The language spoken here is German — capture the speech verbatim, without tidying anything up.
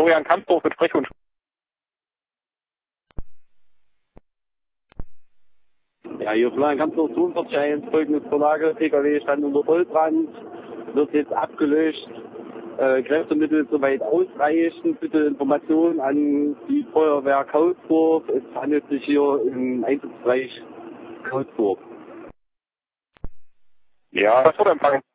Florian Kampsdorf mit Sprech und Ja, hier Florian Kampsdorf, Zoonverschein, folgendes Verlage, P K W stand unter Vollbrand, wird jetzt abgelöscht, äh, Kräftemittel soweit ausreichend, bitte Informationen an die Feuerwehr Kautsburg, es handelt sich hier im Einsatzbereich Kautsburg. ja, das wird empfangen.